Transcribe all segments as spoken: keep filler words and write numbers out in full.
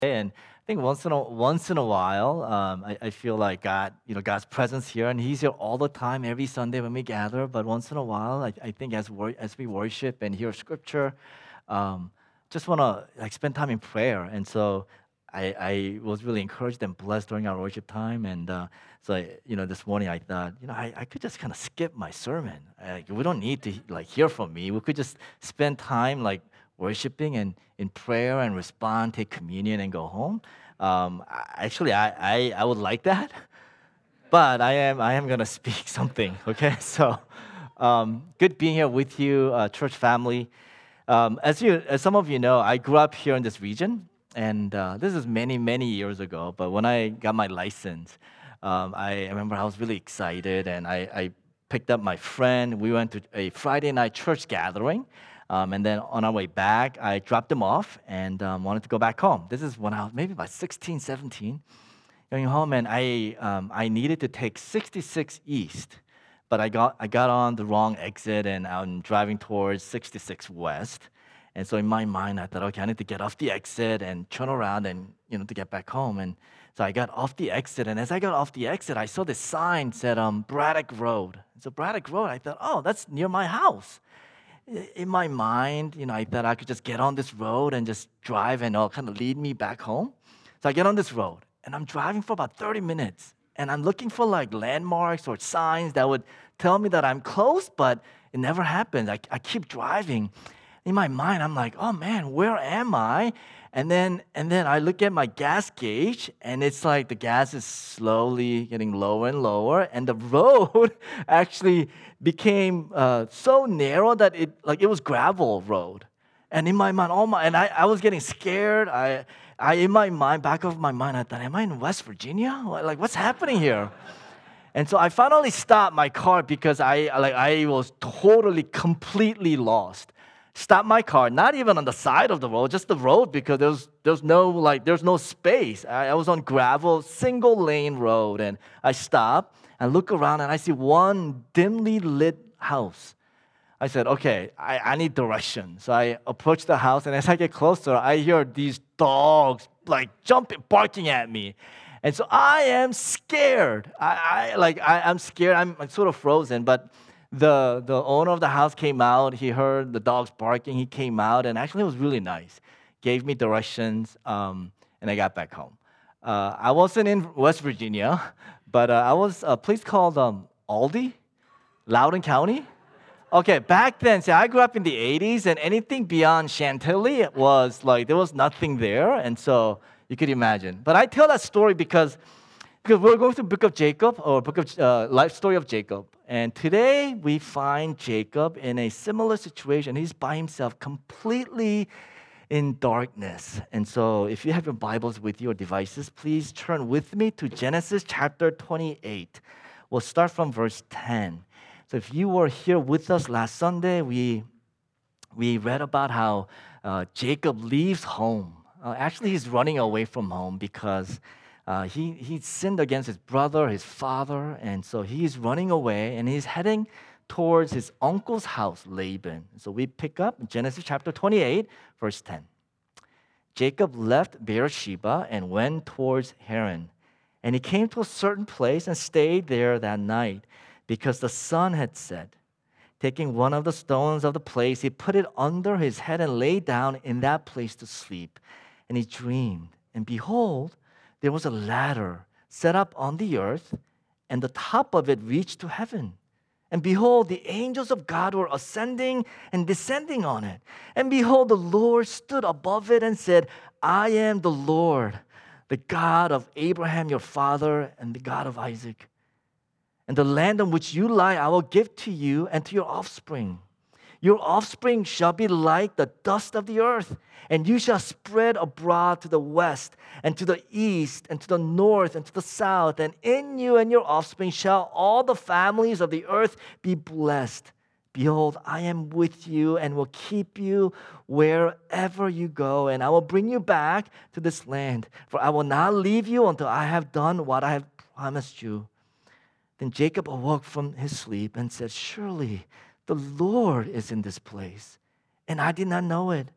And I think once in a once in a while, um, I, I feel like God, you know, God's presence here, and He's here all the time, every Sunday when we gather. But once in a while, I, I think as wor- as we worship and hear Scripture, um, just want to like spend time in prayer. And so I, I was really encouraged and blessed during our worship time. And uh, so I, you know, this morning I thought, you know, I, I could just kind of skip my sermon. Like, we don't need to like hear from me. We could just spend time like worshiping and in prayer and respond, take communion, and go home. Um, I- actually, I, I, I would like that, but I am I am gonna speak something. Okay, so um, good being here with you, uh, church family. Um, as you, as some of you know, I grew up here in this region, and uh, this is many many years ago. But when I got my license, um, I remember I was really excited, and I, I picked up my friend. We went to a Friday night church gathering. Um, and then on our way back, I dropped him off and um, wanted to go back home. This is when I was maybe about sixteen, seventeen going home, and I um, I needed to take sixty-six East, but I got I got on the wrong exit, and I'm driving towards sixty-six West. And so in my mind, I thought, okay, I need to get off the exit and turn around and you know to get back home. And so I got off the exit, and as I got off the exit, I saw this sign said um, Braddock Road. So Braddock Road, I thought, oh, that's near my house. In my mind, you know, I thought I could just get on this road and just drive and it'll kind of lead me back home. So I get on this road and I'm driving for about thirty minutes and I'm looking for like landmarks or signs that would tell me that I'm close, but it never happens. I, I keep driving. In my mind, I'm like, oh man, where am I? And then and then I look at my gas gauge and it's like the gas is slowly getting lower and lower and the road actually became uh, so narrow that it like it was gravel road. And in my mind, oh my, and I, I was getting scared. I, I in my mind, back of my mind, I thought, am I in West Virginia? Like, what's happening here? And so I finally stopped my car because I like I was totally, completely lost. Stopped my car, not even on the side of the road, just the road because there's there's no like there's no space. I, I was on gravel, single lane road, and I stop and look around and I see one dimly lit house. I said, okay, I, I need direction. So I approach the house, and as I get closer, I hear these dogs like jumping, barking at me. And so I am scared. I, I like I, I'm scared. I'm, I'm sort of frozen. But the the owner of the house came out. He heard the dogs barking. He came out, and actually it was really nice. Gave me directions, um, and I got back home. Uh, I wasn't in West Virginia, but uh, I was a place called um, Aldi, Loudoun County. Okay, back then, see, I grew up in the eighties, and anything beyond Chantilly was like there was nothing there, and so you could imagine. But I tell that story because because we're going through Book of Jacob or Book of uh, Life Story of Jacob, and today we find Jacob in a similar situation. He's by himself, completely in darkness. And so, if you have your Bibles with you or devices, please turn with me to Genesis chapter twenty-eight. We'll start from verse ten. So if you were here with us last Sunday, we we read about how uh, Jacob leaves home. Uh, actually, he's running away from home because uh, he he sinned against his brother, his father, and so he's running away and he's heading towards his uncle's house, Laban. So we pick up Genesis chapter twenty-eight, verse ten. Jacob left Beersheba and went towards Haran, and he came to a certain place and stayed there that night, because the sun had set. Taking one of the stones of the place, he put it under his head and lay down in that place to sleep. And he dreamed, and behold, there was a ladder set up on the earth, and the top of it reached to heaven. And behold, the angels of God were ascending and descending on it. And behold, the Lord stood above it and said, I am the Lord, the God of Abraham your father, and the God of Isaac. And the land on which you lie, I will give to you and to your offspring. Your offspring shall be like the dust of the earth, and you shall spread abroad to the west, and to the east, and to the north, and to the south. And in you and your offspring shall all the families of the earth be blessed. Behold, I am with you and will keep you wherever you go, and I will bring you back to this land. For I will not leave you until I have done what I have promised you. Then Jacob awoke from his sleep and said, surely the Lord is in this place, and I did not know it.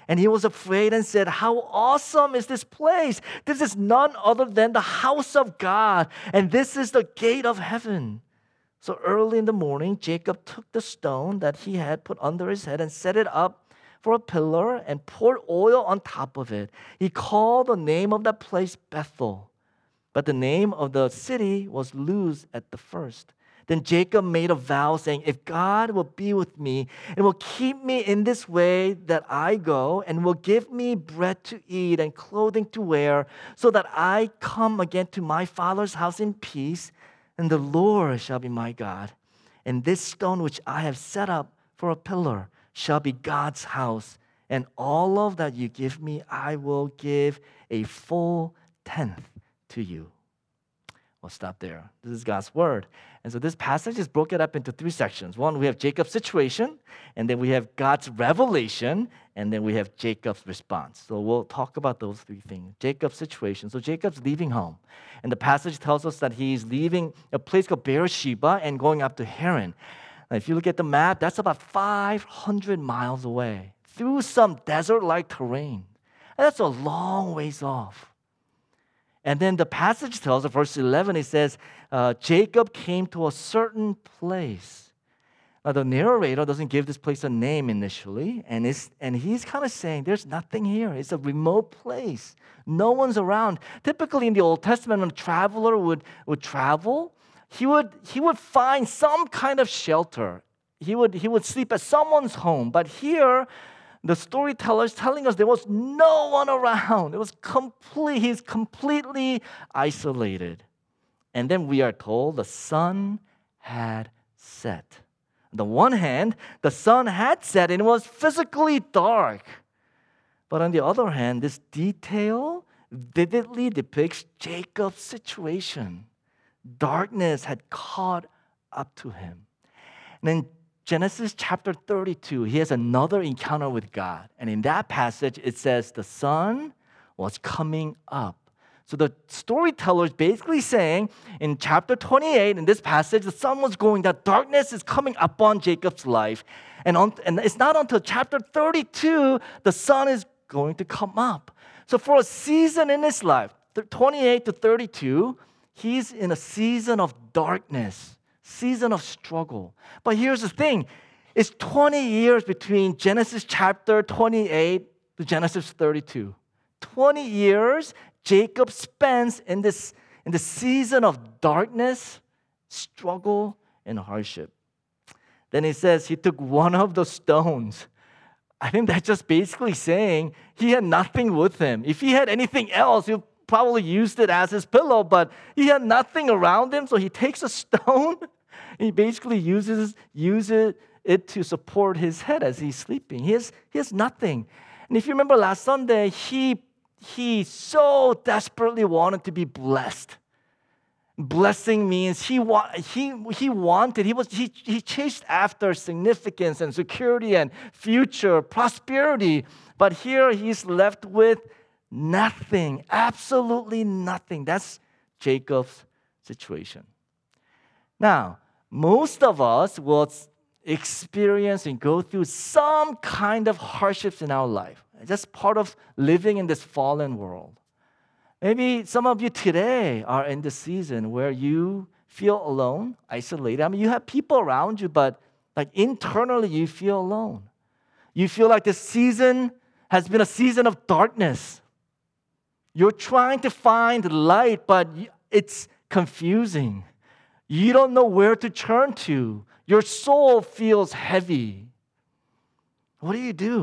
And he was afraid and said, "How awesome is this place? This is none other than the house of God, and this is the gate of heaven." So early in the morning, Jacob took the stone that he had put under his head and set it up for a pillar and poured oil on top of it. He called the name of that place Bethel, but the name of the city was Luz at the first. Then Jacob made a vow saying, "If God will be with me and will keep me in this way that I go and will give me bread to eat and clothing to wear so that I come again to my father's house in peace, and the Lord shall be my God. And this stone which I have set up for a pillar shall be God's house. And all of that you give me, I will give a full tenth to you." We'll stop there. This is God's word. And so this passage is broken up into three sections. One, we have Jacob's situation, and then we have God's revelation, and then we have Jacob's response. So we'll talk about those three things. Jacob's situation. So Jacob's leaving home. And the passage tells us that he's leaving a place called Beersheba and going up to Haran. Now, if you look at the map, that's about five hundred miles away through some desert-like terrain. And that's a long ways off. And then the passage tells us, verse eleven, it says, uh, Jacob came to a certain place. Now, the narrator doesn't give this place a name initially, and, it's, and he's kind of saying there's nothing here. It's a remote place. No one's around. Typically in the Old Testament, when a traveler would, would travel, he would, he would find some kind of shelter. He would, he would sleep at someone's home. But here, the storyteller is telling us there was no one around. It was complete, he's completely isolated. And then we are told the sun had set. On the one hand, the sun had set and it was physically dark. But on the other hand, this detail vividly depicts Jacob's situation. Darkness had caught up to him. And in Genesis chapter thirty-two, he has another encounter with God. And in that passage, it says the sun was coming up. So the storyteller is basically saying in chapter twenty-eight, in this passage, the sun was going, that darkness is coming upon Jacob's life. And, on, and it's not until chapter thirty-two, the sun is going to come up. So for a season in his life, twenty-eight to thirty-two, he's in a season of darkness, season of struggle. But here's the thing. It's twenty years between Genesis chapter twenty-eight to Genesis thirty-two. twenty years Jacob spends in this in the season of darkness, struggle, and hardship. Then he says he took one of the stones. I think that's just basically saying he had nothing with him. If he had anything else, he probably used it as his pillow, but he had nothing around him, so he takes a stone. He basically uses, uses it to support his head as he's sleeping. He has, he has nothing. And if you remember last Sunday, he, he so desperately wanted to be blessed. Blessing means he, wa- he, he wanted, he, was, he, he chased after significance and security and future prosperity. But here he's left with nothing, absolutely nothing. That's Jacob's situation. Now, most of us will experience and go through some kind of hardships in our life. That's part of living in this fallen world. Maybe some of you today are in the season where you feel alone, isolated. I mean, you have people around you, but like internally you feel alone. You feel like this season has been a season of darkness. You're trying to find light, but it's confusing. You don't know where to turn to. Your soul feels heavy. What do you do?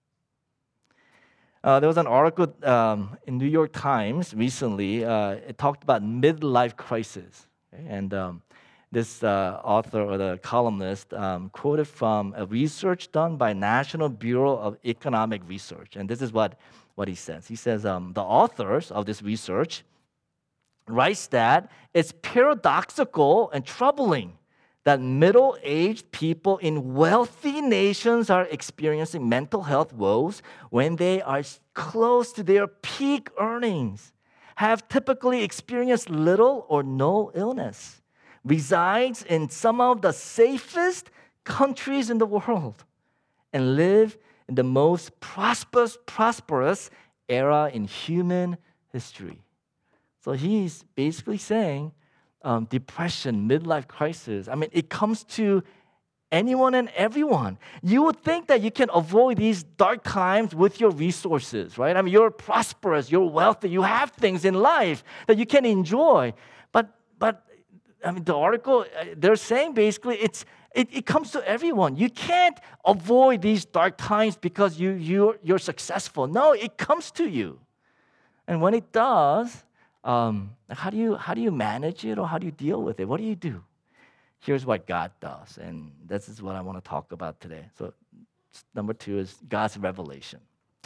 Uh, there was an article um, in New York Times recently. Uh, it talked about midlife crisis. Okay? And um, this uh, author or the columnist um, quoted from a research done by National Bureau of Economic Research. And this is what, what he says. He says um, the authors of this research writes that it's paradoxical and troubling that middle-aged people in wealthy nations are experiencing mental health woes when they are close to their peak earnings, have typically experienced little or no illness, resides in some of the safest countries in the world, and live in the most prosperous, prosperous era in human history. So he's basically saying um, depression, midlife crisis, I mean, it comes to anyone and everyone. You would think that you can avoid these dark times with your resources, right? I mean, you're prosperous, you're wealthy, you have things in life that you can enjoy. But, but I mean, the article, they're saying basically it's it, it comes to everyone. You can't avoid these dark times because you, you're, you're successful. No, it comes to you. And when it does, um, how do you how do you manage it or how do you deal with it? What do you do? Here's what God does, and this is what I want to talk about today. So number two is God's revelation.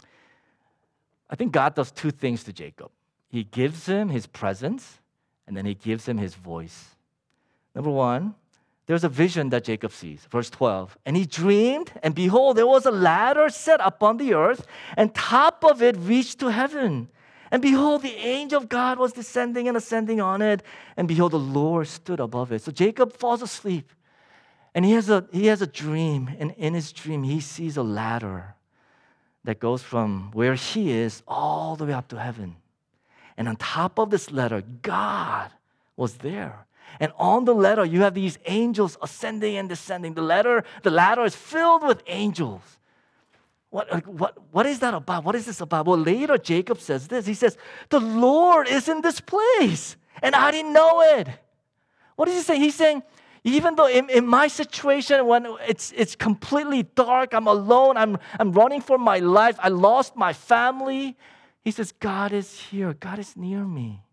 I think God does two things to Jacob. He gives him his presence, and then he gives him his voice. Number one, there's a vision that Jacob sees. Verse twelve, and he dreamed, and behold, there was a ladder set up on the earth, and top of it reached to heaven. And behold, the angel of God was descending and ascending on it. And behold, the Lord stood above it. So Jacob falls asleep. And he has a, he has a dream. And in his dream, he sees a ladder that goes from where he is all the way up to heaven. And on top of this ladder, God was there. And on the ladder, you have these angels ascending and descending. The ladder, the ladder is filled with angels. What, what, what is that about? What is this about? Well, later Jacob says this. He says, the Lord is in this place, and I didn't know it. What is he saying? He's saying, even though in, in my situation, when it's, it's completely dark, I'm alone, I'm, I'm running for my life, I lost my family, he says, God is here. God is near me.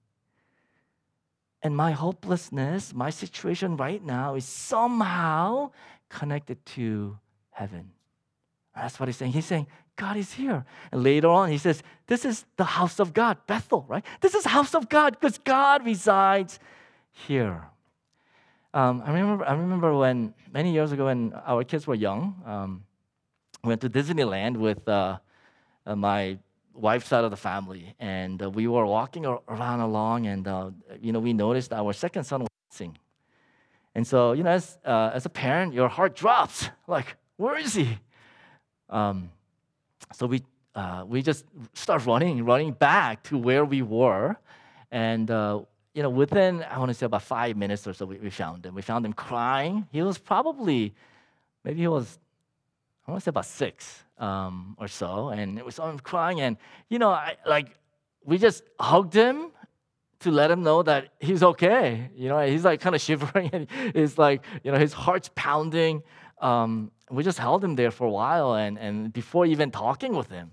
And my hopelessness, my situation right now is somehow connected to heaven. That's what he's saying. He's saying, God is here. And later on, he says, this is the house of God, Bethel, right? This is house of God because God resides here. Um, I remember I remember when, many years ago when our kids were young, um, we went to Disneyland with uh, uh, my wife's side of the family. And uh, we were walking around along and, uh, you know, we noticed our second son was dancing. And so, you know, as, uh, as a parent, your heart drops. Like, where is he? Um, so we uh, we just start running, running back to where we were, and uh, you know, within I want to say about five minutes or so, we, we found him. We found him crying. He was probably, maybe he was, I want to say about six um, or so, and we saw him crying, and you know, I, like we just hugged him to let him know that he's okay. You know, he's like kind of shivering, and it's like you know his heart's pounding. Um, we just held him there for a while and, and before even talking with him.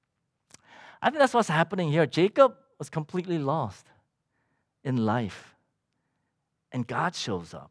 I think that's what's happening here. Jacob was completely lost in life. And God shows up.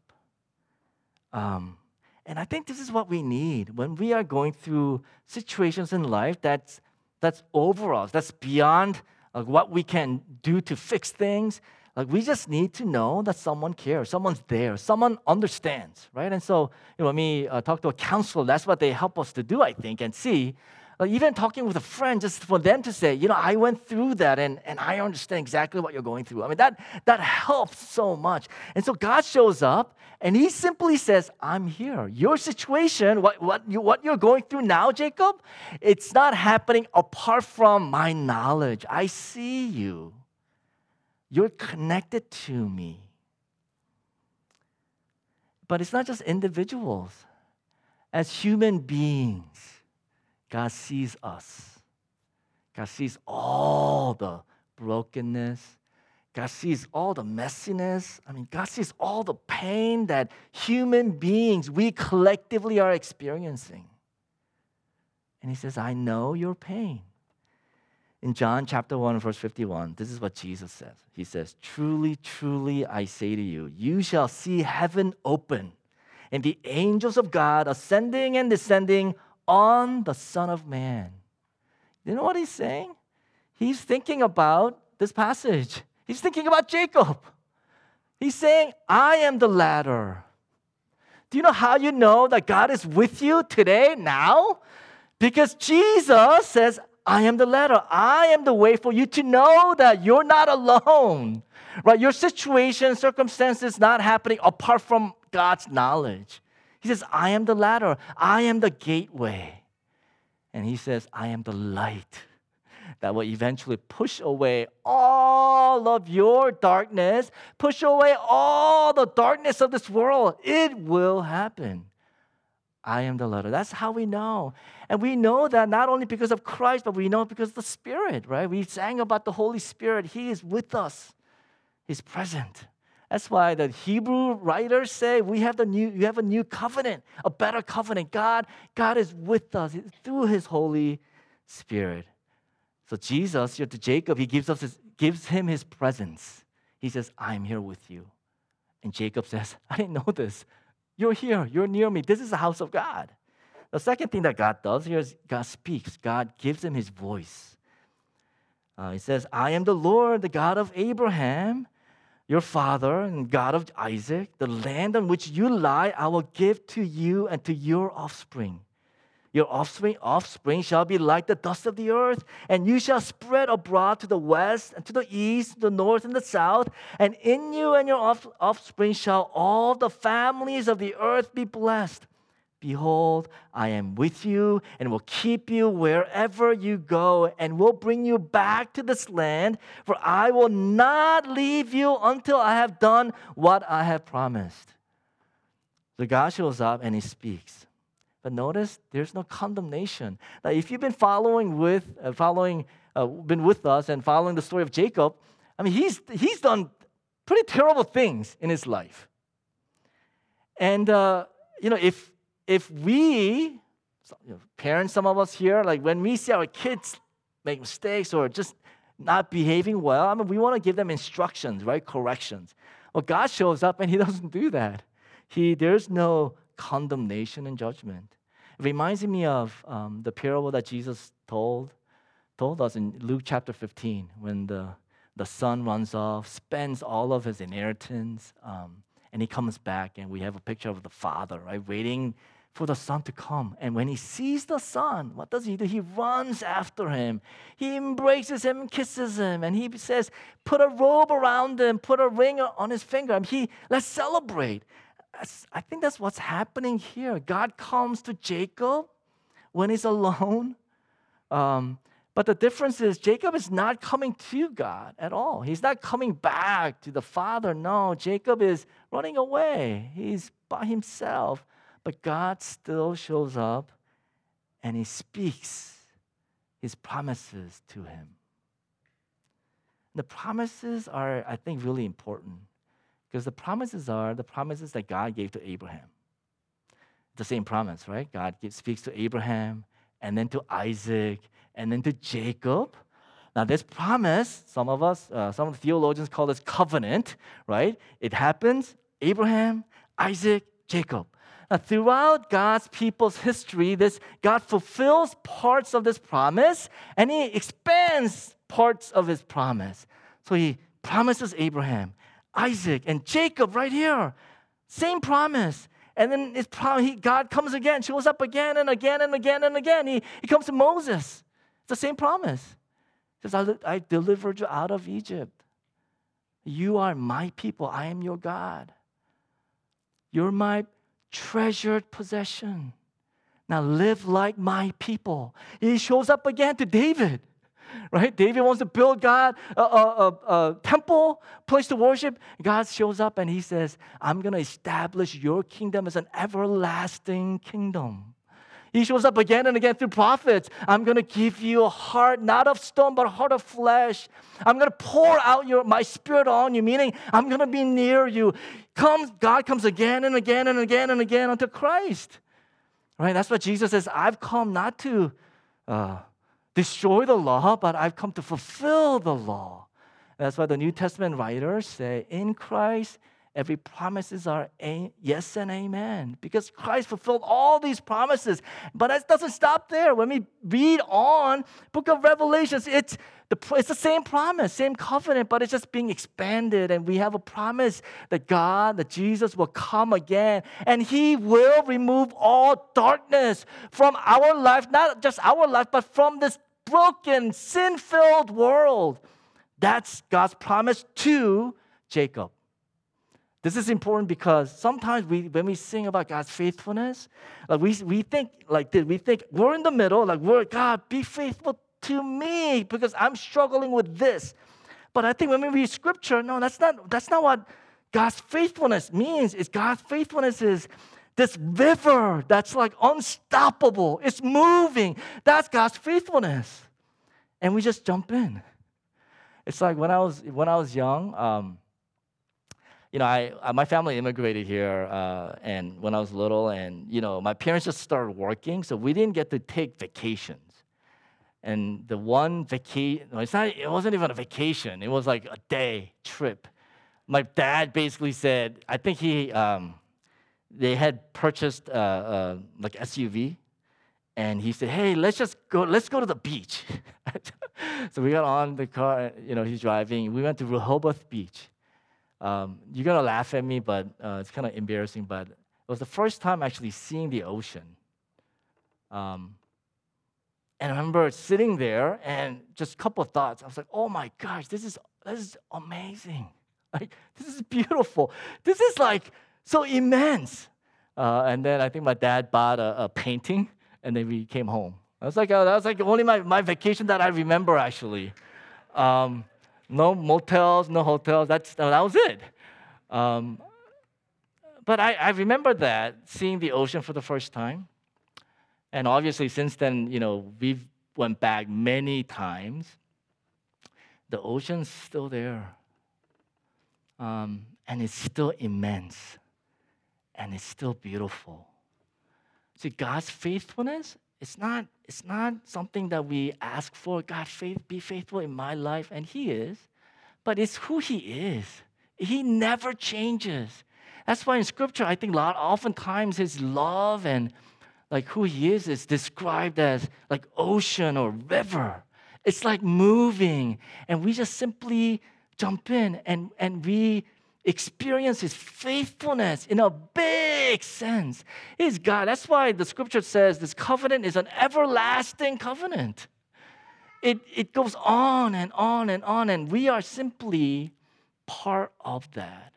Um, and I think this is what we need when we are going through situations in life that's, that's over us, that's beyond uh, what we can do to fix things. Like we just need to know that someone cares, someone's there, someone understands, right? And so, you know, when we uh, talk to a counselor, that's what they help us to do, I think, and see. Like even talking with a friend, just for them to say, you know, I went through that and, and I understand exactly what you're going through. I mean, that, that helps so much. And so God shows up and he simply says, I'm here. Your situation, what, what, you, what you're going through now, Jacob, it's not happening apart from my knowledge. I see you. You're connected to me. But it's not just individuals. As human beings, God sees us. God sees all the brokenness. God sees all the messiness. I mean, God sees all the pain that human beings, we collectively are experiencing. And he says, I know your pain. In John chapter one, verse fifty-one, this is what Jesus says. He says, truly, truly, I say to you, you shall see heaven open and the angels of God ascending and descending on the Son of Man. You know what he's saying? He's thinking about this passage. He's thinking about Jacob. He's saying, I am the ladder. Do you know how you know that God is with you today, now? Because Jesus says, I am the ladder. I am the way for you to know that you're not alone. Right? Your situation, circumstances not happening apart from God's knowledge. He says, I am the ladder. I am the gateway. And he says, I am the light that will eventually push away all of your darkness, push away all the darkness of this world. It will happen. I am the light. That's how we know. And we know that not only because of Christ, but we know because of the Spirit, right? We sang about the Holy Spirit. He is with us. He's present. That's why the Hebrew writers say we have the new, you have a new covenant, a better covenant. God, God is with us through His Holy Spirit. So Jesus, here to Jacob, he gives us his, gives him his presence. He says, I'm here with you. And Jacob says, I didn't know this. You're here. You're near me. This is the house of God. The second thing that God does here is God speaks. God gives him his voice. Uh, he says, I am the Lord, the God of Abraham, your father, and God of Isaac. The land on which you lie, I will give to you and to your offspring. Your offspring, offspring shall be like the dust of the earth, and you shall spread abroad to the west and to the east, the north and the south. And in you and your off, offspring shall all the families of the earth be blessed. Behold, I am with you and will keep you wherever you go and will bring you back to this land, for I will not leave you until I have done what I have promised. So God shows up and he speaks. But notice there's no condemnation. Now, if you've been following with, uh, following, uh, been with us and following the story of Jacob, I mean, he's he's done pretty terrible things in his life. And uh, you know, if if we, you know, parents, some of us here, like when we see our kids make mistakes or just not behaving well, I mean, we want to give them instructions, right? Corrections. Well, God shows up and He doesn't do that. He there's no condemnation and judgment. It reminds me of um, the parable that Jesus told told us in Luke chapter fifteen, when the, the son runs off, spends all of his inheritance, um, and he comes back, and we have a picture of the father, right, waiting for the son to come. And when he sees the son, what does he do? He runs after him. He embraces him, kisses him, and he says, put a robe around him, put a ring on his finger. And he, let's celebrate. I think that's what's happening here. God comes to Jacob when he's alone. Um, but the difference is Jacob is not coming to God at all. He's not coming back to the Father. No, Jacob is running away. He's by himself. But God still shows up and he speaks his promises to him. The promises are, I think, really important. Because the promises are the promises that God gave to Abraham. The same promise, right? God gives, speaks to Abraham, and then to Isaac, and then to Jacob. Now, this promise, some of us, uh, some of the theologians call this covenant, right? It happens, Abraham, Isaac, Jacob. Now, throughout God's people's history, this God fulfills parts of this promise, and He expands parts of His promise. So He promises Abraham, Isaac, and Jacob right here. Same promise. And then his prom- he, God comes again, shows up again and again and again and again. He, he comes to Moses. It's the same promise. He says, I, I delivered you out of Egypt. You are my people. I am your God. You're my treasured possession. Now live like my people. He shows up again to David. Right? David wants to build God a, a, a, a temple, place to worship. God shows up and he says, I'm going to establish your kingdom as an everlasting kingdom. He shows up again and again through prophets. I'm going to give you a heart, not of stone, but a heart of flesh. I'm going to pour out your, my spirit on you, meaning I'm going to be near you. Comes, God comes again and again and again and again unto Christ. Right? That's what Jesus says. I've come not to uh, destroy the law, but I've come to fulfill the law. That's why the New Testament writers say, in Christ, every promises are a- yes and amen. Because Christ fulfilled all these promises. But it doesn't stop there. When we read on, book of Revelations, it's the, it's the same promise, same covenant, but it's just being expanded. And we have a promise that God, that Jesus will come again. And He will remove all darkness from our life, not just our life, but from this broken, sin-filled world. That's God's promise to Jacob. This is important because sometimes we, when we sing about God's faithfulness, like we, we think like this. We think we're in the middle, like we're, God, be faithful to me because I'm struggling with this. But I think when we read scripture, no, that's not, that's not what God's faithfulness means. It's God's faithfulness is this river that's like unstoppable. It's moving. That's God's faithfulness. And we just jump in. It's like when I was when I was young, um, you know, I, I my family immigrated here, uh, and when I was little, and you know, my parents just started working, so we didn't get to take vacations. And the one vacation, it's not, it wasn't even a vacation. It was like a day trip. My dad basically said, I think he, um, they had purchased uh, uh, like S U V, and he said, hey, let's just go, let's go to the beach. So we got on the car, you know, he's driving. We went to Rehoboth Beach. Um, you're gonna laugh at me, but uh, it's kind of embarrassing, but it was the first time actually seeing the ocean. Um, And I remember sitting there and just a couple of thoughts. I was like, oh my gosh, this is this is amazing. Like, this is beautiful. This is like so immense. Uh, and then I think my dad bought a, a painting, and then we came home. I was like, oh, that was like only my, my vacation that I remember, actually. Um, no motels, no hotels. That's, that was it. Um, but I, I remember that, seeing the ocean for the first time. And obviously, since then, you know, we've went back many times. The ocean's still there. Um, and it's still immense. And it's still beautiful. See, God's faithfulness, it's not, it's not something that we ask for. God, faith, be faithful in my life. And He is. But it's who He is. He never changes. That's why in Scripture, I think a lot, oftentimes His love and like who He is is described as like ocean or river. It's like moving. And we just simply jump in and, and we experience His faithfulness in a big sense. He's God. That's why the scripture says this covenant is an everlasting covenant. It, it goes on and on and on, and we are simply part of that.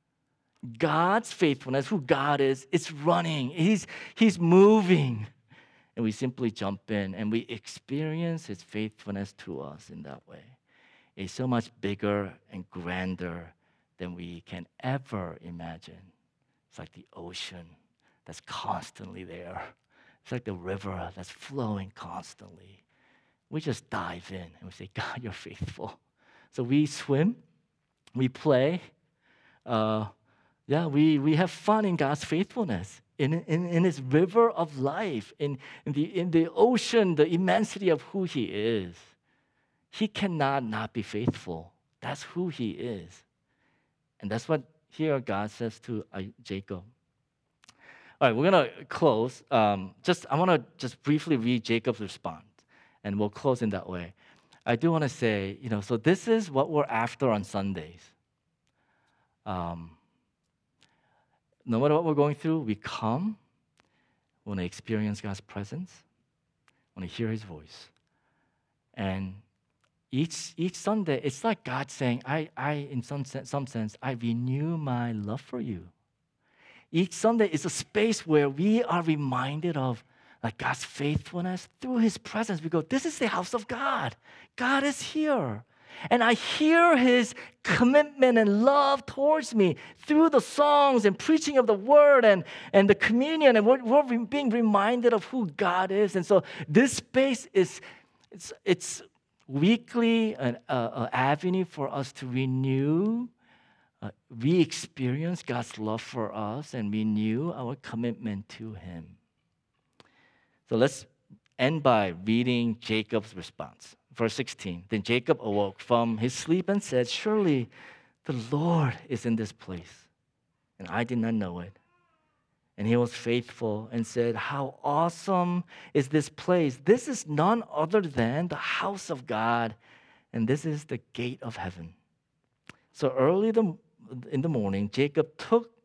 God's faithfulness, who God is, it's running. He's, he's moving. And we simply jump in and we experience His faithfulness to us in that way. It's so much bigger and grander than we can ever imagine. It's like the ocean that's constantly there. It's like the river that's flowing constantly. We just dive in and we say, God, you're faithful. So we swim, we play, uh, yeah, we, we have fun in God's faithfulness, in, in, in His river of life, in, in, the, in the ocean, the immensity of who He is. He cannot not be faithful. That's who He is. And that's what here God says to uh, Jacob. All right, we're going to close. Um, just I want to just briefly read Jacob's response, and we'll close in that way. I do want to say, you know, so this is what we're after on Sundays. Um, no matter what we're going through, we come, we want to experience God's presence, want to hear His voice. And each each Sunday, it's like God saying, I, I in some sense, some sense, I renew my love for you. Each Sunday is a space where we are reminded of like God's faithfulness through His presence. We go, this is the house of God. God is here. And I hear His commitment and love towards me through the songs and preaching of the word and, and the communion. And we're, we're being reminded of who God is. And so this space is, it's, it's weekly an uh, uh, avenue for us to renew, uh, re-experience God's love for us and renew our commitment to Him. So let's end by reading Jacob's response. Verse sixteen, then Jacob awoke from his sleep and said, surely the Lord is in this place, and I did not know it. And he was faithful and said, how awesome is this place? This is none other than the house of God, and this is the gate of heaven. So early in the morning, Jacob took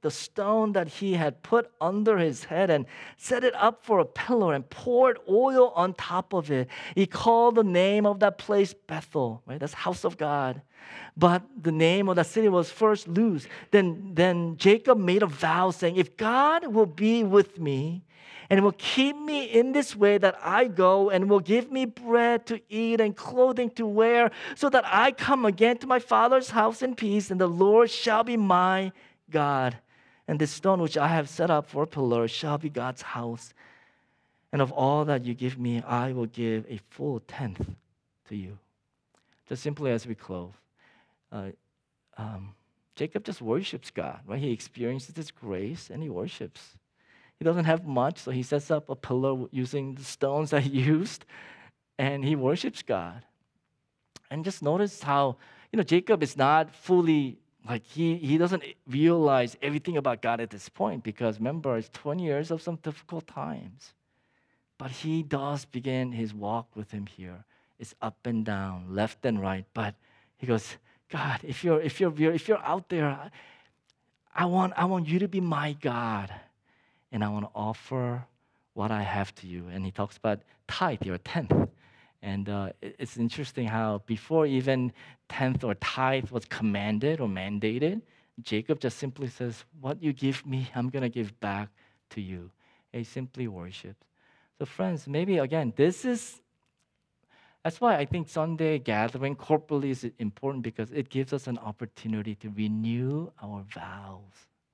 the stone that he had put under his head and set it up for a pillar and poured oil on top of it. He called the name of that place Bethel, right? That's house of God. But the name of that city was first Luz. Then, then Jacob made a vow saying, if God will be with me and will keep me in this way that I go and will give me bread to eat and clothing to wear so that I come again to my father's house in peace, and the Lord shall be my God. And this stone which I have set up for a pillar shall be God's house. And of all that you give me, I will give a full tenth to you. Just simply as we close, uh, um, Jacob just worships God, right? He experiences His grace and he worships. He doesn't have much, so he sets up a pillar using the stones that he used, and he worships God. And just notice how, you know, Jacob is not fully, like, he, he doesn't realize everything about God at this point, because remember, it's twenty years of some difficult times. But he does begin his walk with Him here. It's up and down, left and right. But he goes, God, if you're if you're if you're out there, I want I want you to be my God. And I want to offer what I have to you. And he talks about tithe, your tenth. And uh, it's interesting how before even tenth or tithe was commanded or mandated, Jacob just simply says, what you give me, I'm going to give back to you. He simply worships. So friends, maybe again, this is, that's why I think Sunday gathering corporately is important, because it gives us an opportunity to renew our vows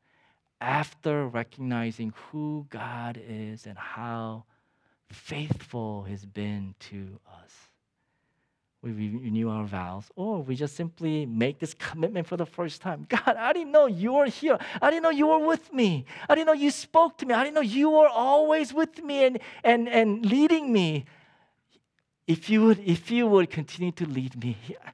after recognizing who God is and how faithful He's been to us. We renew our vows, or we just simply make this commitment for the first time. God, I didn't know you were here. I didn't know you were with me. I didn't know you spoke to me. I didn't know you were always with me and, and, and leading me. If you would, if you would continue to lead me,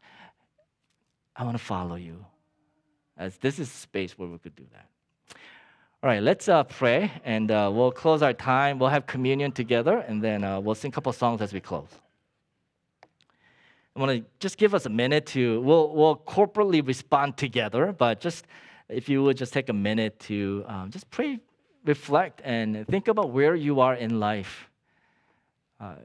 I want to follow you. As this is space where we could do that. All right, let's uh, pray, and uh, we'll close our time. We'll have communion together, and then uh, we'll sing a couple songs as we close. I want to just give us a minute to, we'll, we'll corporately respond together, but just if you would just take a minute to um, just pray, reflect, and think about where you are in life. Uh,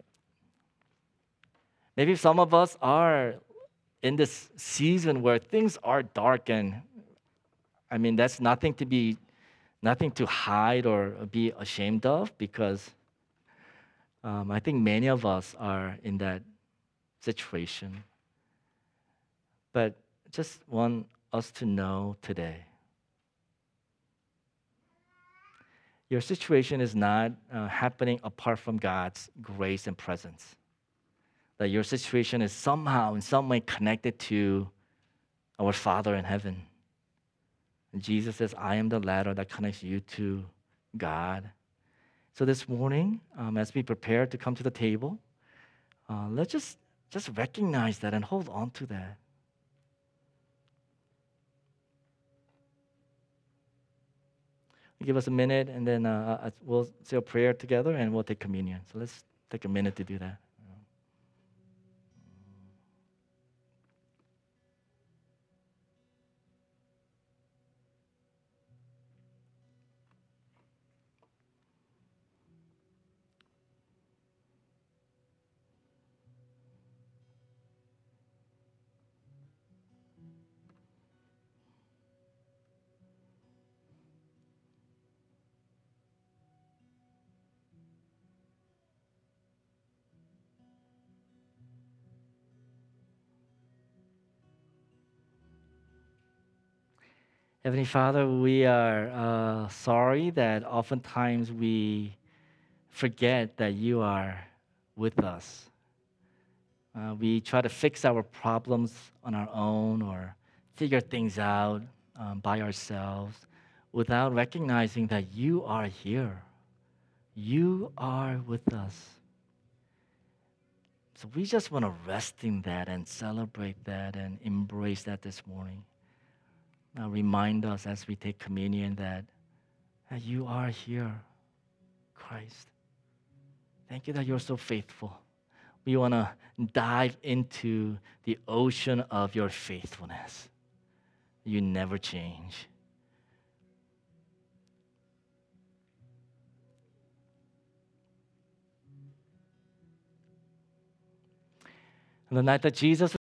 maybe some of us are in this season where things are dark, and I mean, that's nothing to be Nothing to hide or be ashamed of, because um, I think many of us are in that situation. But just want us to know today, your situation is not uh, happening apart from God's grace and presence. That your situation is somehow, in some way, connected to our Father in heaven. And Jesus says, I am the ladder that connects you to God. So this morning, um, as we prepare to come to the table, uh, let's just, just recognize that and hold on to that. Give us a minute, and then uh, we'll say a prayer together, and we'll take communion. So let's take a minute to do that. Heavenly Father, we are uh, sorry that oftentimes we forget that you are with us. Uh, we try to fix our problems on our own or figure things out um, by ourselves without recognizing that you are here. You are with us. So we just want to rest in that and celebrate that and embrace that this morning. Now remind us as we take communion that, that you are here, Christ. Thank you that you're so faithful. We want to dive into the ocean of your faithfulness. You never change. On the night that Jesus